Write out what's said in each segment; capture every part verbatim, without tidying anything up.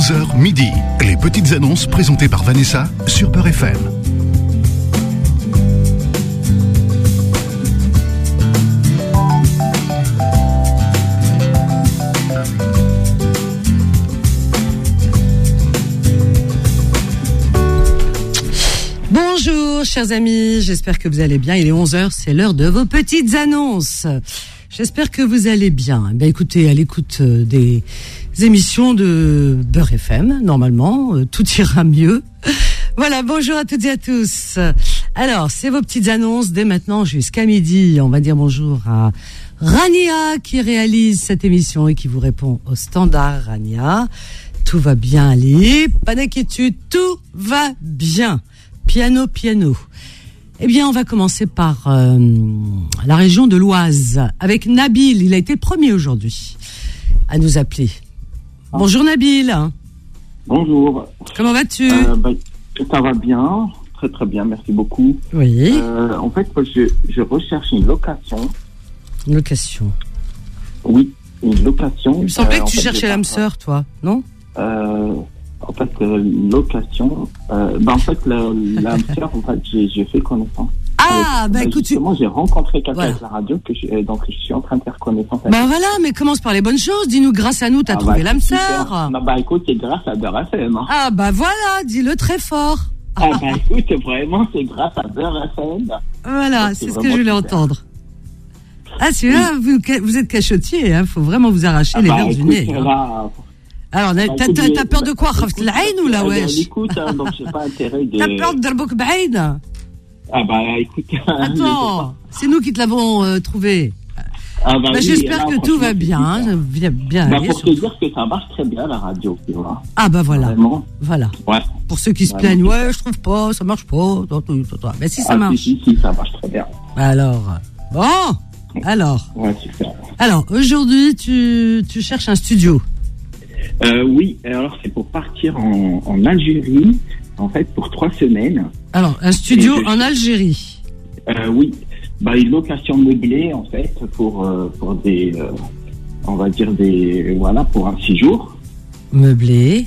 onze heures midi. Les petites annonces présentées par Vanessa sur Beurre F M. Bonjour chers amis, j'espère que vous allez bien. Il est onze heures, c'est l'heure de vos petites annonces. J'espère que vous allez bien. Eh bien écoutez, à l'écoute des émissions de Beurre F M, normalement, euh, tout ira mieux. Voilà, bonjour à toutes et à tous. Alors, c'est vos petites annonces dès maintenant jusqu'à midi. On va dire bonjour à Rania qui réalise cette émission et qui vous répond au standard. Rania, tout va bien aller, pas d'inquiétude, tout va bien. Piano, piano. Eh bien, on va commencer par euh, la région de l'Oise avec Nabil. Il a été le premier aujourd'hui à nous appeler. Ah. Bonjour Nabil. Bonjour. Comment vas-tu? euh, bah, Ça va bien, très très bien, merci beaucoup. Oui. Euh, en fait, je, je recherche une location. Une location. Oui, une location. Il me semblait euh, que tu fait, cherchais l'âme sœur, toi, non? euh, En fait, euh, location. Euh, bah, en fait, l'âme sœur, en fait, j'ai, j'ai fait connaissance. Ah, avec, bah euh, écoute, justement, tu... j'ai rencontré quelqu'un voilà. avec la radio, que je, euh, donc je suis en train de faire connaissance avec. Bah voilà, mais commence par les bonnes choses. Dis-nous, grâce à nous, t'as ah, trouvé bah, l'âme super. sœur. Bah, bah écoute, c'est grâce à Beurre F M. Hein. Ah bah voilà, dis-le très fort. Ah bah écoute, vraiment, c'est grâce à Beurre F M. Voilà, donc, c'est, c'est ce que je voulais super. entendre. Ah, celui-là, oui. vous, vous êtes cachotier, hein. Faut vraiment vous arracher Ah, les bah, verres du écoute, nez. Hein. Là, Alors, t'as, bah, t'as, écoute, t'as peur de quoi? bah, Khaft l'Aïn ou la euh, wesh? Écoute, hein, donc j'ai pas intérêt de... T'as peur de Darbouk Baïd? Ah bah écoute... Attends, c'est nous qui te l'avons euh, trouvé. Ah, bah, Bah, oui, j'espère là, que tout va bien, hein, bien, bien bah, aller, pour te surtout. dire que ça marche très bien la radio, tu vois. Ah bah voilà, Vraiment. voilà. Ouais. Pour ceux qui se Vraiment. plaignent, ouais, je trouve pas, ça marche pas. Ben si, ça ah, marche. Si, si, si, ça marche très bien. Alors, bon, alors. Ouais, super. Alors, aujourd'hui, tu, tu cherches un studio. Euh, oui, alors c'est pour partir en, en Algérie, en fait, pour trois semaines. Alors, un studio je... en Algérie. Euh, oui, bah, une location meublée, en fait, pour, euh, pour des, euh, on va dire des, voilà, pour un séjour. Meublé.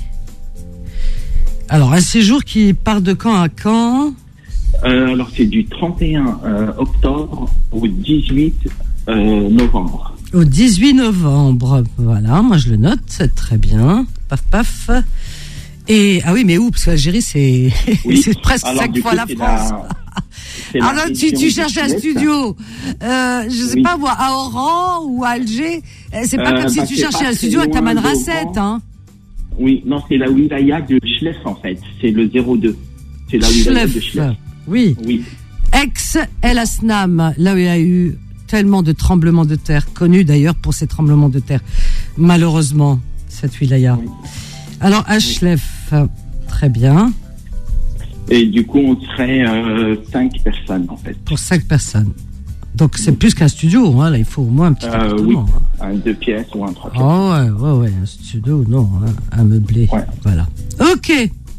Alors, un séjour qui part de quand à quand? euh, Alors, c'est du trente et un euh, octobre au dix-huit euh, novembre. Au dix-huit novembre. Voilà, moi je le note, c'est très bien. Paf, paf. Et, ah oui, mais où? Parce que l'Algérie, c'est, Oui. c'est presque Alors, cinq du fois coup, la c'est France. La... Alors, tu, tu cherches un studio, euh, je sais oui. pas moi, à Oran ou à Alger. C'est pas euh, comme si bah, tu c'est cherchais pas un studio à très loin Tamanrasset, d'Oran. hein. Oui, non, c'est la wilaya de Chlef, en fait. C'est le zéro deux. C'est la wilaya de Chlef. Oui. Oui. Ex-El Asnam, là où il y a eu tellement de tremblements de terre, connu d'ailleurs pour ces tremblements de terre, malheureusement, cette wilaya. Oui. Alors, à Chlef, très bien. Et du coup, on serait euh, cinq personnes, en fait. Pour cinq personnes. Donc, c'est plus qu'un studio, hein, là, il faut au moins un petit Euh, appartement. oui, hein. un deux pièces ou un trois pièces. Oh ouais, ouais, ouais, un studio, non, hein, un meublé. Ouais. Voilà. Ok.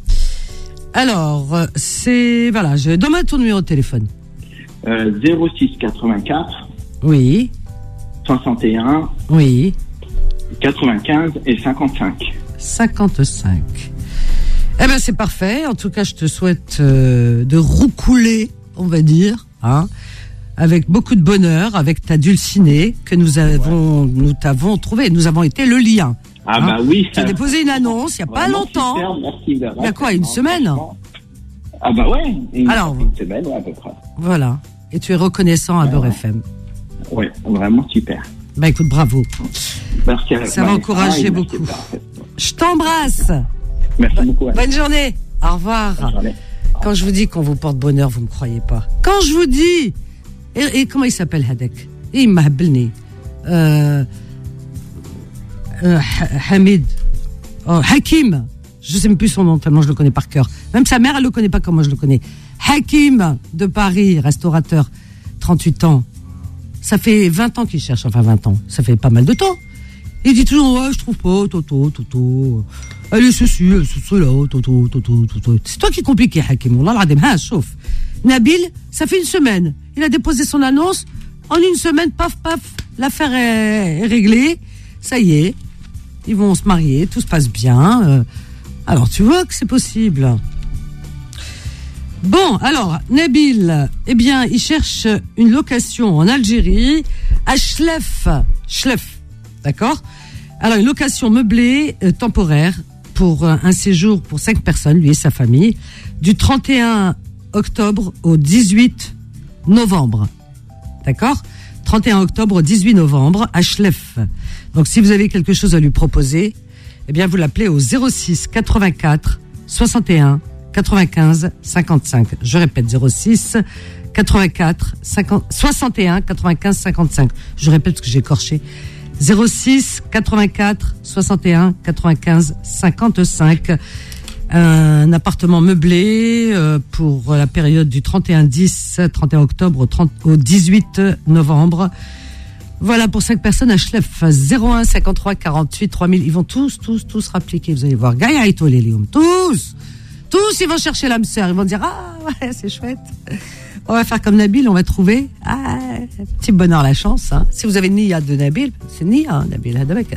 Alors, euh, c'est, voilà, je donne ton numéro de téléphone. Euh, zéro six quatre-vingt-quatre Oui, soixante et un oui, quatre-vingt-quinze et cinquante-cinq. cinquante-cinq. Eh ben, c'est parfait. En tout cas, je te souhaite euh, de roucouler, on va dire, hein, avec beaucoup de bonheur, avec ta dulcinée que nous avons, ouais. nous t'avons trouvé. Nous avons été le lien. Ah hein. bah oui. Tu as déposé une annonce il n'y a pas longtemps. Super, merci, il y a quoi, une semaine? Ah bah ouais, une, Alors, une semaine, ouais, à peu près. Voilà. Et tu es reconnaissant à ouais, Beurre ouais. F M. Ouais, vraiment super. Bah écoute, bravo. Merci à Ça va encourager ah, beaucoup. Je t'embrasse. Merci Bo- beaucoup. Anne. Bonne journée. Au revoir. Bonne journée. Quand je vous dis qu'on vous porte bonheur, vous me croyez pas. Quand je vous dis, et, et comment il s'appelle Hadek? Il m'a appelé. Euh, euh, Hamid. Oh, Hakim. Je sais même plus son nom tellement je le connais par cœur. Même sa mère, elle le connaît pas comme moi je le connais. Hakim de Paris, restaurateur, trente-huit ans. Ça fait vingt ans qu'il cherche, enfin vingt ans. Ça fait pas mal de temps. Il dit toujours, ouais, je trouve pas, Toto, Toto. Elle est ceci, elle est cela, Toto, Toto, Toto. C'est toi qui es compliqué, Hakim. Allah l'adem, hein, chauffe. Nabil, ça fait une semaine. Il a déposé son annonce. En une semaine, paf, paf, l'affaire est, est réglée. Ça y est. ils vont se marier, tout se passe bien. Euh, alors tu vois que c'est possible. Bon, alors, Nabil, eh bien, il cherche une location en Algérie, à Chlef. Chlef, d'accord ? Alors, une location meublée euh, temporaire pour euh, un séjour pour cinq personnes, lui et sa famille, du trente et un octobre au dix-huit novembre. D'accord ? trente et un octobre au dix-huit novembre, à Chlef. Donc, si vous avez quelque chose à lui proposer, eh bien, vous l'appelez au zéro six quatre-vingt-quatre soixante et un quatre-vingt-quinze cinquante-cinq. Je répète, zéro six quatre-vingt-quatre cinquante, soixante et un quatre-vingt-quinze cinquante-cinq. Je répète ce que j'ai écorché. zéro six quatre-vingt-quatre soixante et un quatre-vingt-quinze cinquante-cinq. Un appartement meublé euh, pour la période du trente et un dix, trente et un octobre au, trente, au dix-huit novembre. Voilà, pour cinq personnes à Chlef, zéro un cinquante-trois quarante-huit trois mille. Ils vont tous, tous, tous rappliquer. Vous allez voir. Gaïa et Tolélium. Tous! Tous, ils vont chercher l'âme sœur. Ils vont dire, ah, ouais, c'est chouette. On va faire comme Nabil, on va trouver. Ah, petit bonheur, la chance, hein. Si vous avez Nia de Nabil, c'est Nia, hein, Nabil.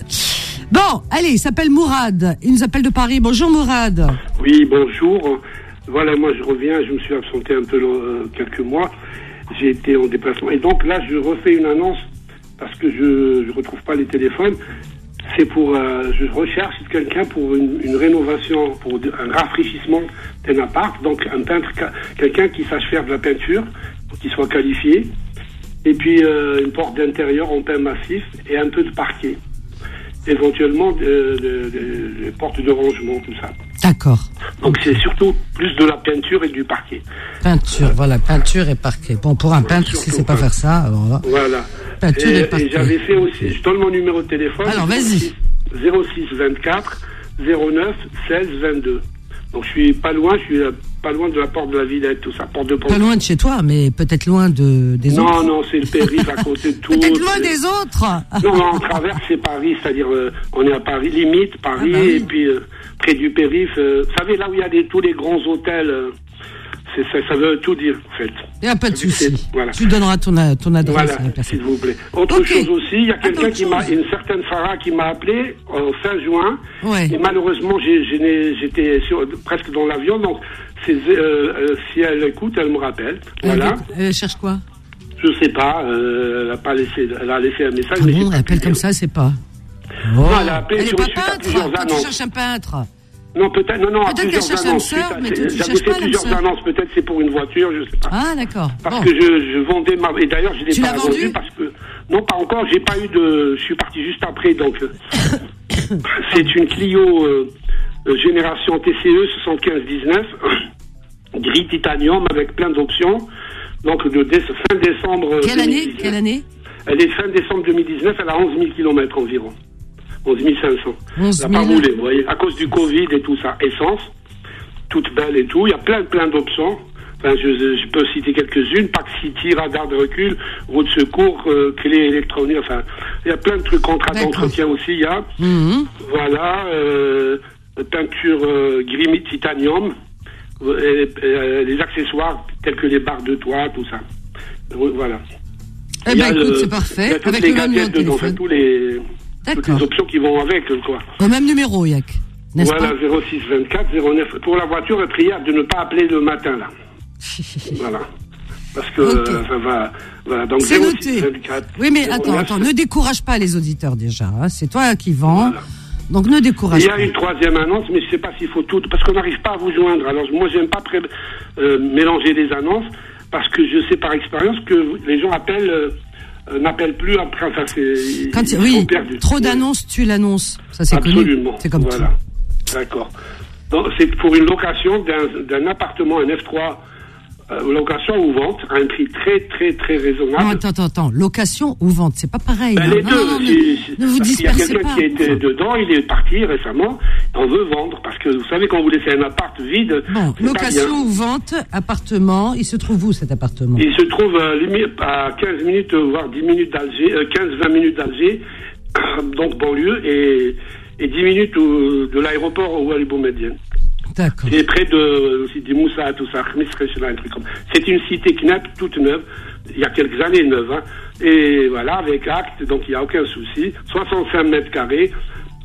Bon, allez, il s'appelle Mourad. Il nous appelle de Paris. Bonjour, Mourad. Oui, bonjour. Voilà, moi, je reviens. Je me suis absenté un peu euh, quelques mois. J'ai été en déplacement. Et donc, là, je refais une annonce parce que je ne retrouve pas les téléphones. C'est pour, euh, je recherche quelqu'un pour une, une rénovation, pour un rafraîchissement d'un appart. Donc un peintre, quelqu'un qui sache faire de la peinture, qui soit qualifié. Et puis euh, une porte d'intérieur en pain massif et un peu de parquet. Éventuellement des de, de, de portes de rangement, tout ça. D'accord. Donc c'est surtout plus de la peinture et du parquet. Peinture, voilà, peinture et parquet. Bon, pour un peintre, si c'est pas faire ça, alors là. Voilà. Peinture et, et parquet. Et j'avais fait aussi, je donne mon numéro de téléphone. Alors vas-y. zéro six vingt-quatre zéro neuf seize vingt-deux. Donc je suis pas loin, je suis pas loin de la porte de la Villette, tout ça, porte de Pont. Pas loin de chez toi, mais peut-être loin de des non, autres. Non, non, c'est le périph' à côté de tout. Peut-être loin des autres. Non, non, on traverse, c'est Paris, c'est-à-dire euh, on est à Paris, limite Paris, ah bah oui. Et puis euh, près du périph'. Euh, vous savez, là où il y a des, tous les grands hôtels, euh, c'est, ça, ça veut tout dire, en fait. Il n'y a pas de souci. Voilà. Tu donneras ton, ton adresse voilà, à la personne. s'il vous plaît. Autre okay. chose aussi, il y a quelqu'un qui m'a, une certaine Farah qui m'a appelé euh, fin juin. Ouais. Et malheureusement, j'ai, j'ai, j'étais sur, presque dans l'avion, donc c'est, euh, euh, si elle écoute, elle me rappelle. Voilà. Elle, elle cherche quoi? Je sais pas. Euh, elle a pas laissé, elle a laissé un message. Ah mais bon, elle appelle comme ça, c'est pas. Oh. Non, elle a appelé elle sur est pas une suite à peintre. plusieurs Toi, annonces. tu cherches un peintre. Non, peut-être, non, non, peut-être qu'elle cherche annonces. Sœur, mais toi, tu J'avais cherches fait pas plusieurs sœur. annonces, peut-être c'est pour une voiture, je sais pas. Ah, d'accord. Parce bon. que je, je vendais ma, et d'ailleurs, je l'ai tu pas l'as vendu vendu parce que, non, pas encore, j'ai pas eu de, je suis parti juste après, donc, c'est une Clio, euh, génération T C E soixante-quinze dix-neuf, gris titanium avec plein d'options, donc de dé- fin décembre. Quelle année? Quelle année? Elle est fin décembre deux mille dix-neuf, elle a onze mille kilomètres environ. onze mille cinq cents. onze mille. Elle n'a pas roulé, vous voyez, à cause du Covid et tout ça. Essence, toute belle et tout. Il y a plein, plein d'options. Enfin, je, je peux citer quelques-unes. Pack City, radar de recul, roue de secours, euh, clé électronique. Enfin, il y a plein de trucs. Contrat d'entretien aussi, il y a. Mmh. Voilà. Euh, peinture euh, gris titanium. Et, et, les accessoires tels que les barres de toit, tout ça. Voilà. Eh ben, écoute, le, c'est parfait. Avec le même numéro de téléphone. Enfin, tous les... Toutes les options qui vont avec, quoi. Au même numéro, Yak. N'est-ce voilà, pas zéro six vingt-quatre zéro neuf. Pour la voiture, prière de ne pas appeler le matin, là. Voilà. Parce que okay. euh, ça va. Voilà, donc c'est zéro six noté. vingt-quatre, oui, mais zéro neuf, attends, attends, ne décourage pas les auditeurs déjà. Hein. C'est toi qui vends. Voilà. Donc ne décourage pas. Il y a une troisième annonce, mais je ne sais pas s'il faut tout. Parce qu'on n'arrive pas à vous joindre. Alors, moi, j'aime pas pré- euh, mélanger les annonces. Parce que je sais par expérience que les gens appellent. Euh, Euh, n'appelle plus après, enfin c'est Quand ils, oui, trop d'annonces tue l'annonce, ça c'est absolument connu. C'est comme voilà. Tout. D'accord. Donc c'est pour une location d'un, d'un appartement, un F trois, euh, location ou vente à un prix très très très raisonnable. Non, attends, attends, attends, location ou vente, c'est pas pareil. Ben, hein. les non, deux. Non, non, c'est, ne, c'est, ne vous dispersez pas. Il y a quelqu'un pas. qui était dedans, il est parti récemment. On veut vendre parce que vous savez quand vous laissez un appart vide. Bon, location ou vente, appartement, il se trouve où cet appartement? Il se trouve euh, limite à quinze minutes voire dix minutes d'Alger, euh, quinze vingt minutes d'Alger, donc banlieue et et dix minutes au, de l'aéroport au Wallis Boumediene. D'accord. C'est près de aussi des Moussa, tout ça, un truc comme. C'est une cité Knapp toute neuve, il y a quelques années neuve, hein. Et voilà, avec acte, donc il n'y a aucun souci. soixante-cinq mètres carrés,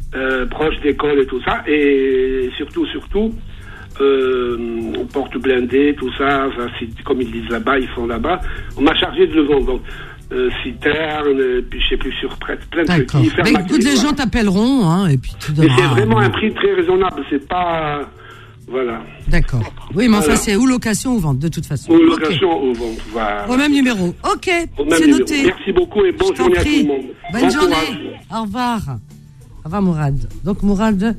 euh, proche d'école et tout ça, et surtout, surtout, euh, porte blindée, tout ça, ça c'est, comme ils disent là-bas, ils font là-bas. On m'a chargé de le vendre, donc euh, citerne, puis je sais plus, surprête, plein de trucs. D'accord. Mais écoute, les gens t'appelleront, hein, et puis tu devras... Mais c'est vraiment euh, un prix très raisonnable, c'est pas... Voilà. D'accord. Oui, mais enfin, voilà. c'est ou location ou vente, de toute façon. Ou location okay. ou vente, voilà. Au même numéro. Ok, Au même c'est numéro. noté. Merci beaucoup et bonne journée prie. à tout le monde. Bonne bon journée. Courage. Au revoir. Au revoir, Mourad. Donc, Mourad,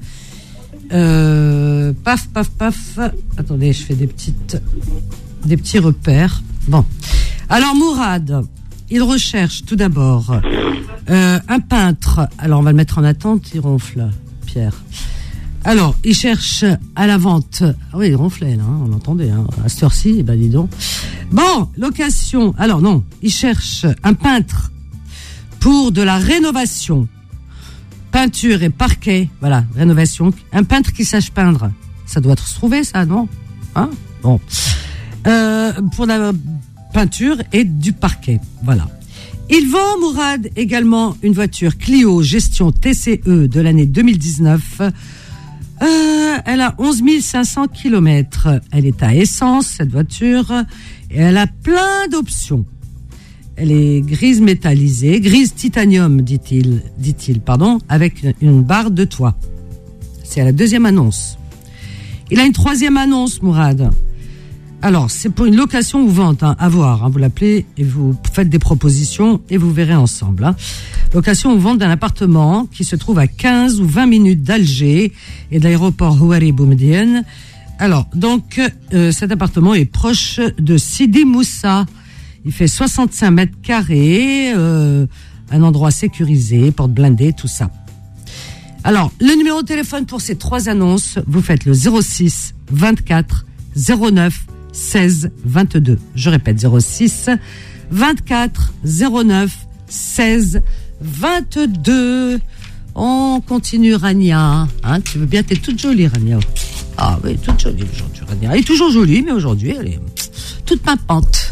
euh, paf, paf, paf. Attendez, je fais des petites, des petits repères. Bon. Alors, Mourad, il recherche tout d'abord euh, un peintre. Alors, on va le mettre en attente, il ronfle, Pierre. Alors, il cherche à la vente. Ah oui, il ronflait, là, hein, on l'entendait. Hein. À cette heure-ci, eh ben, dis donc. Bon, location. Alors, non, il cherche un peintre pour de la rénovation. Peinture et parquet. Voilà, rénovation. Un peintre qui sache peindre. Ça doit se trouver, ça, non? Hein? Bon. Euh, pour la peinture et du parquet. Voilà. Il vend, Mourad, également une voiture Clio gestion T C E de l'année deux mille dix-neuf. Euh, elle a onze mille cinq cents kilomètres. Elle est à essence, cette voiture, et elle a plein d'options. Elle est grise métallisée, grise titanium, dit-il, dit-il, pardon, avec une barre de toit. C'est à la deuxième annonce. Il a une troisième annonce, Mourad. Alors, c'est pour une location ou vente, hein, à voir. Hein, vous l'appelez et vous faites des propositions et vous verrez ensemble. Hein. Location ou vente d'un appartement qui se trouve à quinze ou vingt minutes d'Alger et de l'aéroport Houari Boumediene. Alors, donc, euh, cet appartement est proche de Sidi Moussa. Il fait soixante-cinq mètres carrés, euh, un endroit sécurisé, porte blindée, tout ça. Alors, le numéro de téléphone pour ces trois annonces, vous faites le zéro six vingt-quatre zéro neuf seize vingt-deux. Je répète, zéro six vingt-quatre zéro neuf seize vingt-deux. On continue, Rania. Hein, tu veux bien, t'es toute jolie, Rania. Ah oui, toute jolie aujourd'hui, Rania. Elle est toujours jolie, mais aujourd'hui, elle est toute pimpante.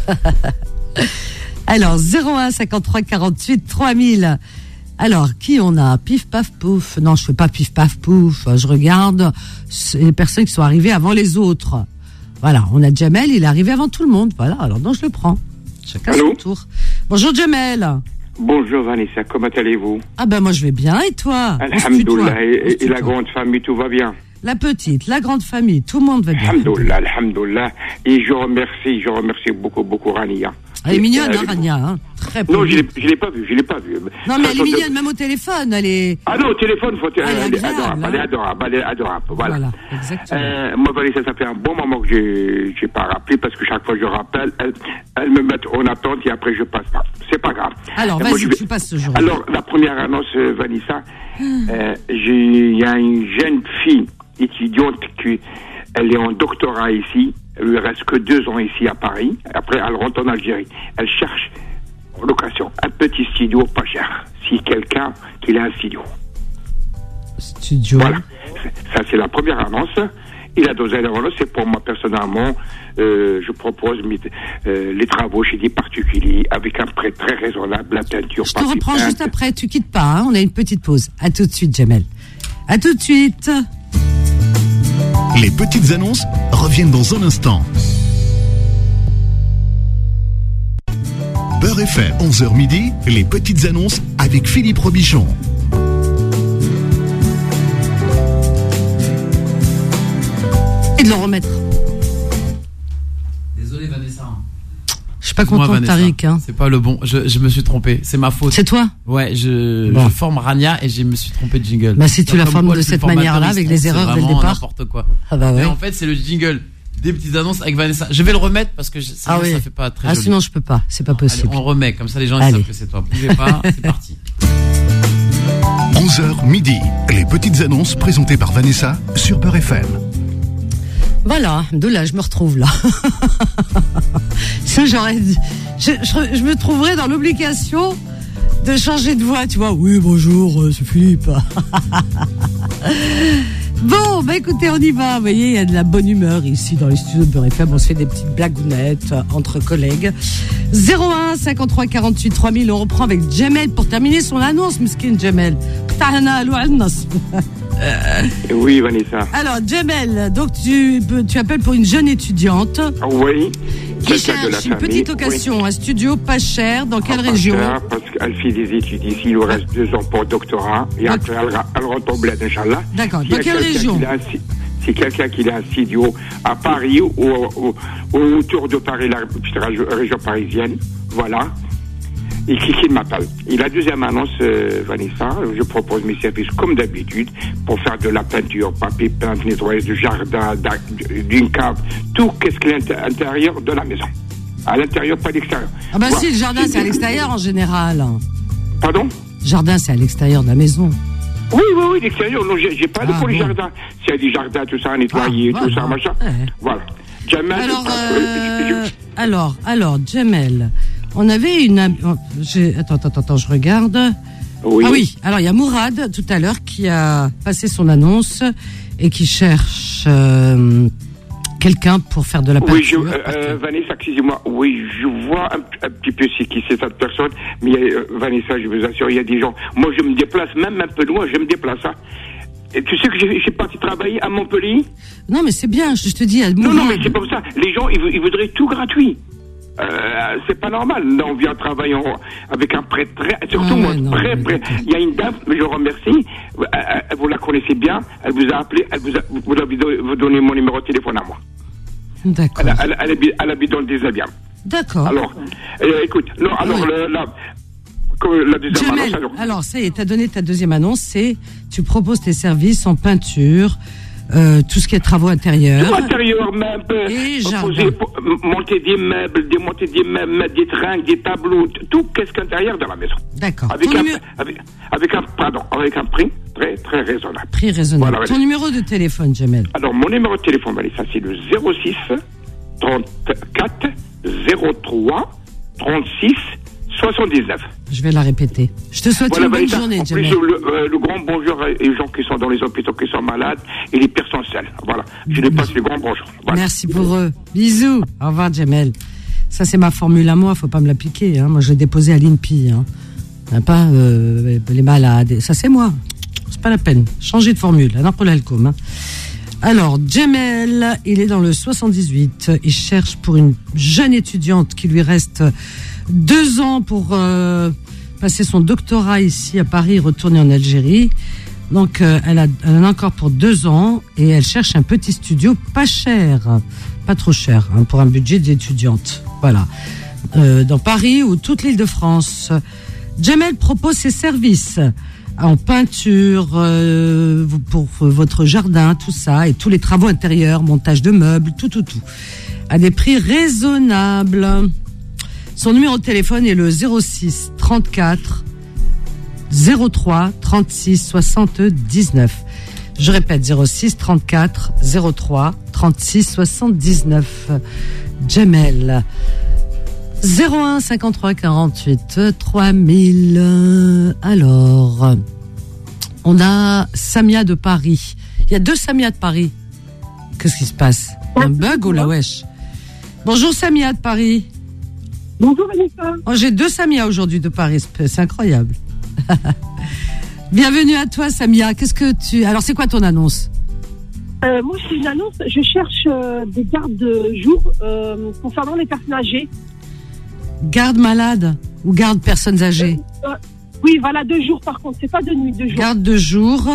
Alors, zéro un cinquante-trois quarante-huit trois mille. Alors, qui on a? Pif, paf, pouf. Non, je fais pas pif, paf, pouf. Je regarde les personnes qui sont arrivées avant les autres. Voilà, on a Jamel, il est arrivé avant tout le monde. Voilà, alors donc je le prends. Chacun son tour. Bonjour Jamel. Bonjour Vanessa, comment allez-vous? Ah ben moi je vais bien, et toi? Alhamdoulilah, et, et la grande famille, tout va bien? La petite, la grande famille, tout le monde va bien. Alhamdoulilah, alhamdoulilah. Et je remercie, je remercie beaucoup, beaucoup Rania. Elle est mignonne, hein, Rania, hein. Très Non, je l'ai, je l'ai pas vue, je l'ai pas vue. Non, mais elle est mignonne, même au téléphone, elle est... Ah non, au téléphone, faut... elle, elle est est adorable, elle est adorable, elle est adorable, voilà. Voilà, exactement. Euh, moi, Vanessa, ça fait un bon moment que j'ai, j'ai pas rappelé, parce que chaque fois que je rappelle, elle, elle me met en attente et après je passe pas. C'est pas grave. Alors, euh, vas-y, moi, vais... tu passes ce jour. Alors, la première annonce, euh, Vanessa, euh, j'ai, il y a une jeune fille étudiante qui, elle est en doctorat ici. Il lui reste que deux ans ici à Paris. Après, elle rentre en Algérie. Elle cherche en location un petit studio pas cher. Si quelqu'un qui a un studio. Studio. Voilà. Ça, c'est la première annonce. Et la deuxième annonce, c'est pour moi personnellement. Euh, je propose mes, euh, les travaux chez des particuliers avec un prêt très raisonnable, la peinture. Je te reprends juste après. Tu quittes pas. Hein, on a une petite pause. À tout de suite, Jamel. À tout de suite. Les petites annonces reviennent dans un instant. Beurre F M, onze heures midi, les petites annonces avec Philippe Robichon. Et de le remettre. Désolé Vanessa. Je suis pas content de Tariq. Hein. C'est pas le bon. Je, je me suis trompé. C'est ma faute. C'est toi? Ouais, je, bon. je forme Rania et je me suis trompé de jingle. Bah si tu la formes de cette manière-là, avec les erreurs dès le départ. N'importe quoi. Ah bah ouais. Mais en fait, c'est le jingle des petites annonces avec Vanessa. Je vais le remettre parce que je, sinon ah oui. ça fait pas très ah, joli. Sinon je peux pas. C'est pas possible. Allez, on remet comme ça les gens ils savent que c'est toi. Bougez pas. C'est parti. onze heures midi, les petites annonces présentées par Vanessa sur Beurre F M. Voilà, de là, je me retrouve là. Ça, j'aurais dit, je, je, je me trouverais dans l'obligation de changer de voix, tu vois. Oui, bonjour, c'est Philippe. Bon, bah écoutez, on y va. Vous voyez, il y a de la bonne humeur ici dans les studios de Beurre F M. On se fait des petites blagounettes euh, entre collègues. zéro un cinquante-trois quarante-huit trois mille. On reprend avec Jamel pour terminer son annonce. Miskin Jamel. Oui, Vanessa. Alors, Jamel, donc tu, tu appelles pour une jeune étudiante. Oui. Qui cherche une petite location, oui. Un studio pas cher, dans quelle ah, région? Cher, parce qu'elle fait des études ici, il lui reste deux ans pour le doctorat, et après elle, elle retombe là, Inch'Allah. D'accord, si dans quelle région? C'est quelqu'un qui a un studio à Paris, ou, ou, ou autour de Paris, la région parisienne, voilà. Et qui, qui m'appelle. Et la deuxième annonce, euh, Vanessa, je propose mes services comme d'habitude pour faire de la peinture, papier peint, nettoyage du jardin, d'une cave, tout qu'est-ce qui est à l'intérieur de la maison. À l'intérieur, pas à l'extérieur. Ah bah voilà. Si, le jardin c'est à l'extérieur en général. Pardon? Le jardin c'est à l'extérieur de la maison. Oui, oui, oui, l'extérieur. Non, j'ai, j'ai pas ah, de pour bon. les jardins. S'il y a des jardins, tout ça à nettoyer, ah, tout voilà. ça, machin. Ouais. Voilà. Jamel. Alors, euh, je... alors, alors, Jamel. On avait une... J'ai... Attends, attends, attends, je regarde. Oui. Ah oui, alors il y a Mourad, tout à l'heure, qui a passé son annonce et qui cherche euh, quelqu'un pour faire de la peinture. Oui, je, euh, euh, Vanessa, excusez-moi, oui, je vois un, un petit peu c'est qui c'est cette personne, mais euh, Vanessa, je vous assure, il y a des gens... Moi, je me déplace, même un peu loin, je me déplace, hein. Et tu sais que j'ai, j'ai parti travailler à Montpellier? Non, mais c'est bien, je te dis... À non, non, mais c'est pour ça. Les gens, ils, ils voudraient tout gratuit. Euh, c'est pas normal. Là, on vient travailler en, avec un prêt très, surtout ah, moi, ouais, très prêt. Il y a une dame, mais je remercie. Elle, vous la connaissez bien. Elle vous a appelé. Elle vous a, vous avez vous donné mon numéro de téléphone à moi. D'accord. Elle, elle, elle, habite, elle habite dans le déshabillable. D'accord. Alors, euh, écoute, non, alors oui. le, la, la deuxième Jamel, annonce. Alors, alors ça y est, t'as donné ta deuxième annonce. C'est tu proposes tes services en peinture. Euh, tout ce qui est travaux intérieurs. Tout intérieur, meubles, et poser, monter des meubles, démonter des meubles, des trinques, des tableaux, tout qu'est-ce qu'intérieur dans la maison. D'accord. Avec Ton un, numéro... avec, avec un, pardon, avec un prix très, très raisonnable. Prix raisonnable. Voilà, Ton numéro de téléphone, Jamel. Alors, mon numéro de téléphone, Vanessa, c'est le zéro six trente-quatre zéro trois trente-six soixante-dix-neuf. Je vais la répéter. Je te souhaite voilà, une bonne Vanessa, journée, en Jamel. plus, le, euh, le grand bonjour aux gens qui sont dans les hôpitaux, qui sont malades, et les personnes seules. Voilà. Je les passe le grand bonjour. Voilà. Merci pour eux. Bisous. Au revoir, Jamel. Ça, c'est ma formule à moi. Faut pas me l'appliquer. Hein. Moi, je l'ai déposée à l'I N P I. Hein. Pas euh, les malades. Ça, c'est moi. C'est pas la peine. Changer de formule. Hein. Alors, Jamel, il est dans le soixante-dix-huit. Il cherche pour une jeune étudiante qui lui reste deux ans pour euh, passer son doctorat ici à Paris, retourner en Algérie. Donc, euh, elle, a, elle en a encore pour deux ans et elle cherche un petit studio pas cher, pas trop cher, hein, pour un budget d'étudiante. Voilà. Euh, dans Paris ou toute l'île de France. Jamel propose ses services en peinture, euh, pour votre jardin, tout ça, et tous les travaux intérieurs, montage de meubles, tout, tout, tout, à des prix raisonnables. Son numéro de téléphone est le zéro six trente-quatre zéro trois trente-six soixante-dix-neuf. Je répète, zéro six trente-quatre zéro trois trente-six soixante-dix-neuf. Jamel. zéro un cinquante-trois quarante-huit trois mille. Alors, on a Samia de Paris. Il y a deux Samia de Paris. Qu'est-ce qui se passe? Un bug ou la wesh? Bonjour Samia de Paris. Bonjour Vanessa. Oh, j'ai deux Samia aujourd'hui de Paris, c'est incroyable. Bienvenue à toi Samia. Qu'est-ce que tu... Alors c'est quoi ton annonce? euh, Moi c'est une annonce, je cherche euh, des gardes de jour euh, concernant les personnes âgées. Garde malade ou garde personnes âgées? euh, euh, Oui, voilà, deux jours par contre, c'est pas de nuit, deux jours. Garde de jour.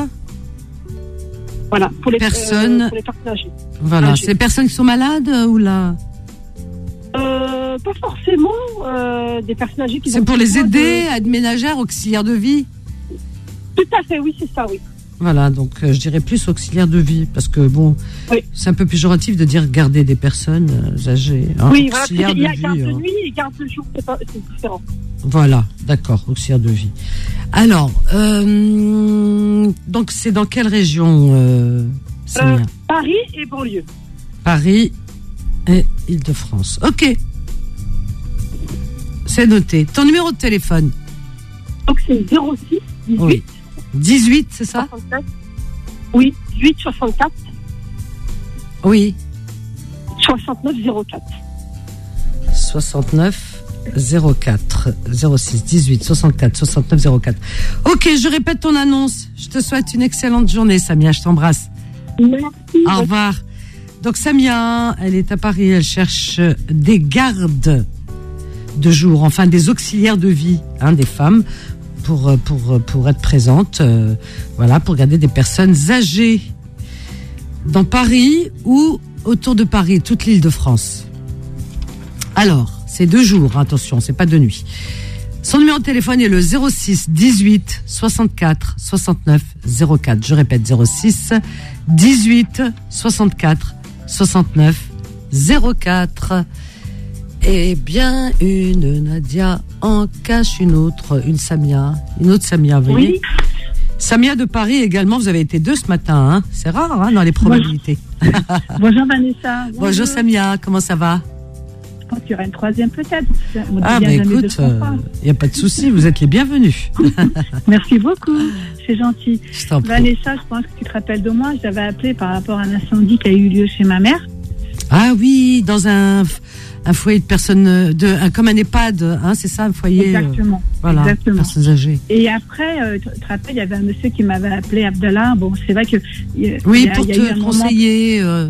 Voilà, pour les personnes, euh, pour les personnes âgées. Voilà, âgées. c'est personnes qui sont malades ou là? Euh, pas forcément euh, des personnes âgées qui... C'est pour les aider, de... aide ménagère, auxiliaire de vie? Tout à fait, oui, c'est ça, oui. Voilà, donc euh, je dirais plus auxiliaire de vie, parce que bon, oui. C'est un peu péjoratif de dire garder des personnes euh, âgées. Hein, oui, auxiliaire voilà, il y a de garde vie, de hein. nuit et garde de jour, c'est, pas, c'est différent. Voilà, d'accord, auxiliaire de vie. Alors, euh, donc c'est dans quelle région, euh, euh, Paris et banlieue. Paris et Île-de-France. Ok. C'est noté. Ton numéro de téléphone? Donc c'est zéro six dix-huit. Oui. dix-huit, c'est ça? soixante-sept Oui, huit soixante-quatre. Oui. soixante-neuf zéro quatre. soixante-neuf zéro quatre zéro six dix-huit soixante-quatre soixante-neuf zéro quatre. Ok, je répète ton annonce. Je te souhaite une excellente journée, Samia. Je t'embrasse. Merci. Au revoir. Donc Samia, elle est à Paris. Elle cherche des gardes de jour, enfin des auxiliaires de vie, hein, des femmes, pour pour pour être présentes, euh, voilà, pour garder des personnes âgées dans Paris ou autour de Paris, toute l'Île-de-France. Alors, c'est deux jours, attention, c'est pas de nuit. Son numéro de téléphone est le zéro six dix-huit soixante-quatre soixante-neuf zéro quatre. Je répète, zéro six dix-huit soixante-quatre soixante-neuf zéro quatre. Eh bien, une Nadia en cache une autre, une Samia, une autre Samia, vous voyez. Oui. Samia de Paris également, vous avez été deux ce matin, hein. C'est rare, hein, dans les probabilités. Bonjour, Bonjour Vanessa. Bonjour. Bonjour Samia, comment ça va? Je pense qu'il y aura une troisième peut-être. Ah bah écoute, il n'y euh, a pas de souci, vous êtes les bienvenus. Merci beaucoup, c'est gentil. Je t'en prie. Vanessa, je pense que tu te rappelles de moi, j'avais appelé par rapport à un incendie qui a eu lieu chez ma mère. Ah oui, dans un... un foyer de personnes, de, un, comme un EHPAD, hein, c'est ça, un foyer. Exactement. Euh, voilà, exactement. Personnes âgées. Et après, euh, tu te rappelles, il y avait un monsieur qui m'avait appelé, Abdallah. Bon, c'est vrai que. Euh, oui, y a, pour y a te conseiller. Euh...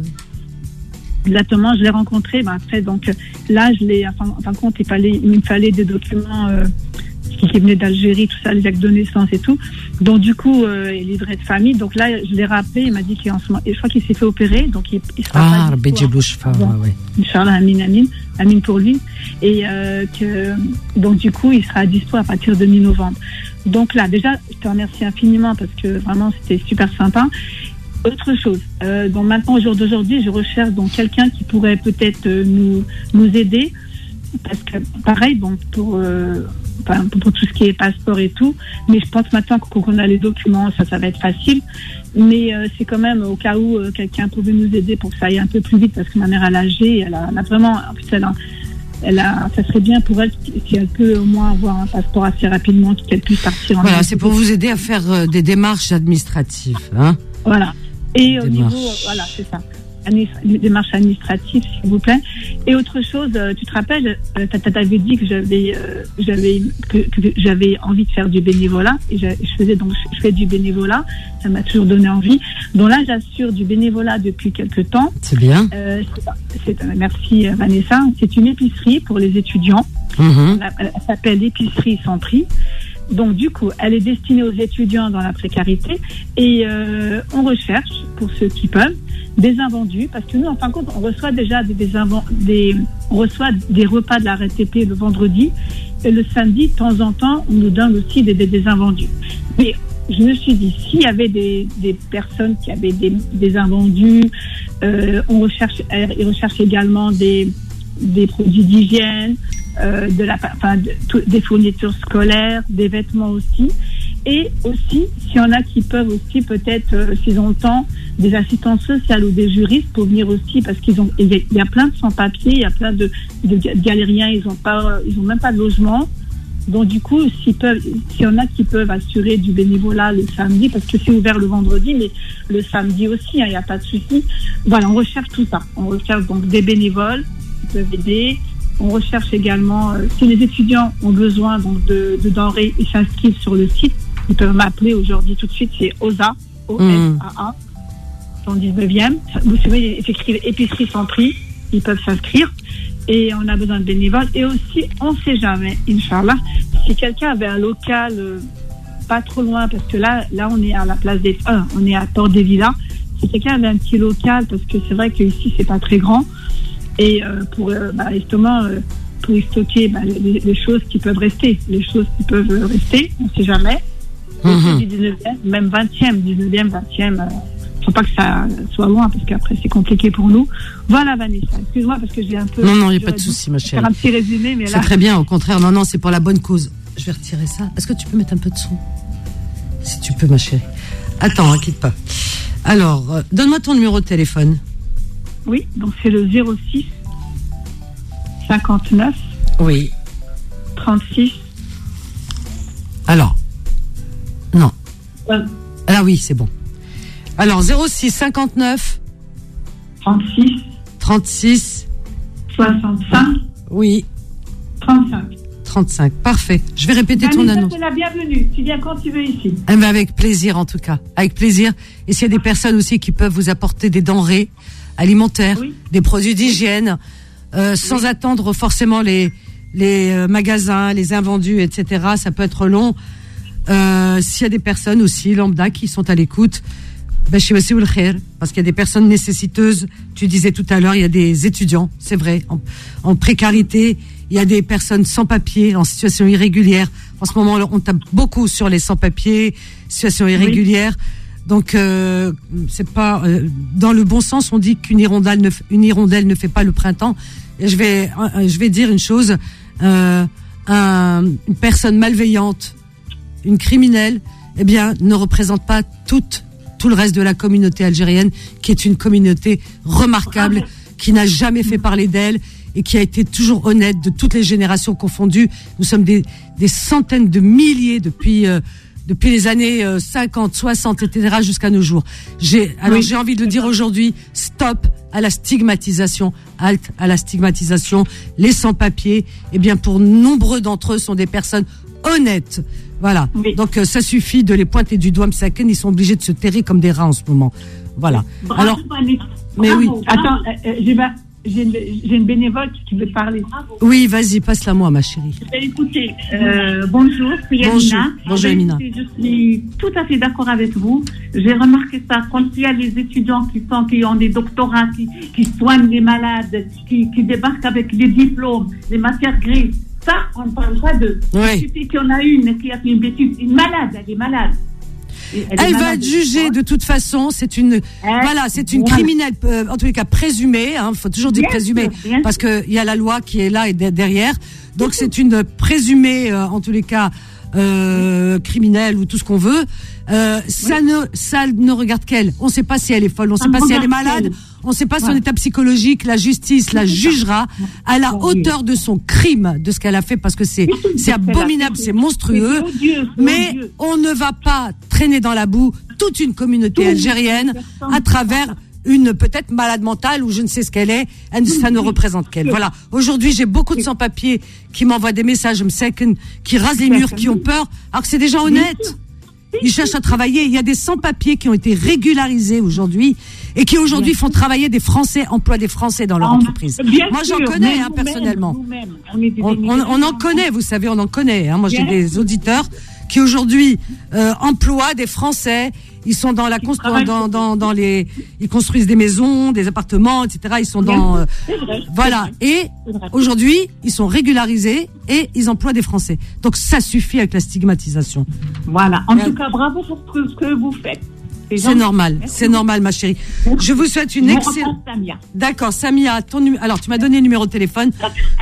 Exactement, je l'ai rencontré. Ben après, donc là, je l'ai. Enfin, en fin de compte, il fallait, il me fallait des documents euh, qui venaient d'Algérie, tout ça, les actes de naissance et tout. Donc du coup, euh, il livrait de famille. Donc là, je l'ai rappelé. Il m'a dit qu'il est en ce moment. Et je crois qu'il s'est fait opérer. Donc il, il sera. Ah, Rabbi Djibouch, ouais. Inch'Allah, Amin, Amin. Amin pour lui. Et euh, que, donc, du coup, il sera à dispo à partir de mi-novembre. Donc là, déjà, je te remercie infiniment parce que vraiment, c'était super sympa. Autre chose, euh, donc maintenant, au jour d'aujourd'hui, je recherche donc quelqu'un qui pourrait peut-être euh, nous, nous aider. Parce que, pareil, bon, pour, euh, enfin, pour, pour tout ce qui est passeport et tout. Mais je pense maintenant qu'on a les documents, ça, ça va être facile. Mais euh, c'est quand même au cas où euh, quelqu'un pouvait nous aider pour que ça aille un peu plus vite parce que ma mère elle a âgée, elle a, elle a vraiment, en plus elle a, elle a, ça serait bien pour elle si elle peut au moins avoir un passeport assez rapidement, qu'elle puisse partir. En voilà, c'est pour vous aider à faire euh, des démarches administratives, hein. Voilà. Et démarches. Au niveau, euh, voilà, c'est ça. Des démarches administratives, s'il vous plaît. Et autre chose, euh, tu te rappelles, euh, t'avais dit que j'avais, euh, j'avais, que, que j'avais envie de faire du bénévolat. Et je, je faisais donc, je fais du bénévolat. Ça m'a toujours donné envie. Donc là, j'assure du bénévolat depuis quelques temps. C'est bien. Euh, c'est, c'est, merci Vanessa. C'est une épicerie pour les étudiants. Mmh. Elle, elle s'appelle l'épicerie sans prix. Donc du coup, elle est destinée aux étudiants dans la précarité et euh, on recherche, pour ceux qui peuvent, des invendus, parce que nous, en fin de compte, on reçoit déjà des, des, invend- des, on reçoit des repas de la R T P le vendredi et le samedi, de temps en temps, on nous donne aussi des, des, des invendus. Mais je me suis dit, s'il y avait des, des personnes qui avaient des, des invendus, euh, on recherche, ils recherchent également des, des produits d'hygiène, euh, de la, enfin, de, tout, des fournitures scolaires, des vêtements aussi. Et aussi, s'il y en a qui peuvent aussi peut-être, euh, s'ils ont le temps, des assistantes sociales ou des juristes pour venir aussi, parce qu'ils ont, il y, y a plein de sans-papiers, il y a plein de, de galériens, ils ont pas, ils ont même pas de logement. Donc du coup, s'ils peuvent, s'il y en a qui peuvent assurer du bénévolat le samedi, parce que c'est ouvert le vendredi, mais le samedi aussi, il hein, n'y a pas de souci. Voilà, on recherche tout ça. On recherche donc des bénévoles qui peuvent aider. On recherche également, euh, si les étudiants ont besoin donc de, de denrées, ils s'inscrivent sur le site. Ils peuvent m'appeler aujourd'hui tout de suite, c'est O S A, O S A A, dans le dix-neuvième. Vous savez, ils s'écrivent épicerie sans prix, ils peuvent s'inscrire. Et on a besoin de bénévoles. Et aussi, on ne sait jamais, Inch'Allah, si quelqu'un avait un local euh, pas trop loin, parce que là, là on est à la place des... Euh, on est à Port des Villas. Si quelqu'un avait un petit local, parce que c'est vrai qu'ici, c'est pas très grand, et euh, pour, euh, bah, justement, euh, pour y stocker bah, les, les choses qui peuvent rester, les choses qui peuvent rester, on ne sait jamais. Mmh. Du dix-neuvième, même vingtième, dix-neuvième, vingtième, euh, faut pas que ça soit loin parce qu'après c'est compliqué pour nous. Voilà Vanessa, excuse-moi parce que j'ai un peu... Non, non, il n'y a pas de souci ma chérie. Faire un petit résumé, mais là... C'est très bien, au contraire, non, non, c'est pour la bonne cause. Je vais retirer ça. Est-ce que tu peux mettre un peu de son? Si tu peux ma chérie. Attends, hein, quitte pas. Alors, euh, donne-moi ton numéro de téléphone. Oui, donc c'est le zéro six cinquante-neuf Oui. trente-six. Alors Non. Ouais. Ah oui, c'est bon. Alors, zéro six cinquante-neuf trente-six trente-six soixante-cinq Oui. trente-cinq trente-cinq Parfait. Je vais répéter ton Vanessa, annonce. c'est la bienvenue. Tu viens quand tu veux ici. Eh ben, avec plaisir, en tout cas. Avec plaisir. Et s'il y a des personnes aussi qui peuvent vous apporter des denrées alimentaires, Oui. des produits d'hygiène, euh, sans Oui. attendre forcément les, les euh, magasins, les invendus, et cetera. Ça peut être long. Euh, s'il y a des personnes aussi, lambda, qui sont à l'écoute, ben, je sais le khair, parce qu'il y a des personnes nécessiteuses. Tu disais tout à l'heure, il y a des étudiants, c'est vrai, en, en précarité. Il y a des personnes sans papier, en situation irrégulière. En ce moment, on tape beaucoup sur les sans-papiers, situation irrégulière. Oui. Donc, euh, c'est pas euh, dans le bon sens. On dit qu'une hirondelle ne, une hirondelle ne fait pas le printemps. Et je vais, euh, je vais dire une chose euh, un, une personne malveillante, une criminelle, eh bien, ne représente pas toute tout le reste de la communauté algérienne, qui est une communauté remarquable, qui n'a jamais fait parler d'elle et qui a été toujours honnête de toutes les générations confondues. Nous sommes des, des centaines de milliers depuis euh, depuis les années euh, cinquante, soixante, et cetera jusqu'à nos jours. J'ai alors oui. j'ai envie de le dire aujourd'hui, stop à la stigmatisation, halte à la stigmatisation. Les sans-papiers, eh bien pour nombreux d'entre eux sont des personnes honnêtes. Voilà. Oui. Donc euh, ça suffit de les pointer du doigt. Msaken, ils sont obligés de se terrer comme des rats en ce moment. Voilà. Bravo, alors, mais bravo, oui. Bravo. Attends, euh, j'ai, j'ai, une, j'ai une bénévole qui veut parler. Bravo. Oui, vas-y, passe-la moi, ma chérie. Écoutez, euh, bonjour, c'est Yamina. Bonjour, bonjour Yamina. Je suis tout à fait d'accord avec vous. J'ai remarqué ça quand il y a les étudiants qui sont, qui ont des doctorats, qui, qui soignent les malades, qui, qui débarquent avec les diplômes, les matières grises. Ça, on ne parle pas d'eux. Oui. Il suffit qu'il y en a une qui a fait une bêtise, une malade, elle est malade. Elle, elle va être jugée de toute façon. C'est une, elle, voilà, c'est une voilà. criminelle, euh, en tous les cas présumée. Hein, faut toujours dire présumée, parce que il y a la loi qui est là et derrière. Donc c'est une présumée, euh, en tous les cas, euh, criminelle ou tout ce qu'on veut. Euh, ça oui. ne, ça ne regarde qu'elle. On ne sait pas si elle est folle, on ne sait pas si elle est malade, elle. on ne sait pas son ouais. état psychologique. La justice la jugera à la hauteur de son crime, de ce qu'elle a fait, parce que c'est, c'est abominable, c'est monstrueux. Mais on ne va pas traîner dans la boue toute une communauté algérienne à travers une peut-être malade mentale ou je ne sais ce qu'elle est, elle, ça ne représente qu'elle. Voilà. Aujourd'hui, j'ai beaucoup de sans-papiers qui m'envoient des messages, qui rasent les murs, qui ont peur, alors que c'est des gens honnêtes. Ils cherchent à travailler. Il y a des sans-papiers qui ont été régularisés aujourd'hui et qui aujourd'hui font travailler des Français, emploient des Français dans leur entreprise. Moi, j'en connais hein, personnellement. On, on, on en connaît, vous savez, on en connaît. Hein. Moi, j'ai des auditeurs qui aujourd'hui euh, emploient des Français. Ils sont dans la constru- dans, dans dans les, ils construisent des maisons, des appartements, et cetera. Ils sont dans, euh, voilà. Et aujourd'hui, ils sont régularisés et ils emploient des Français. Donc ça suffit avec la stigmatisation. Voilà. En et tout cas, bravo pour ce que vous faites. C'est, c'est normal, Merci. c'est normal, ma chérie. Je vous souhaite une excellente. D'accord, Samia. Ton nu... Alors, tu m'as donné le numéro de téléphone.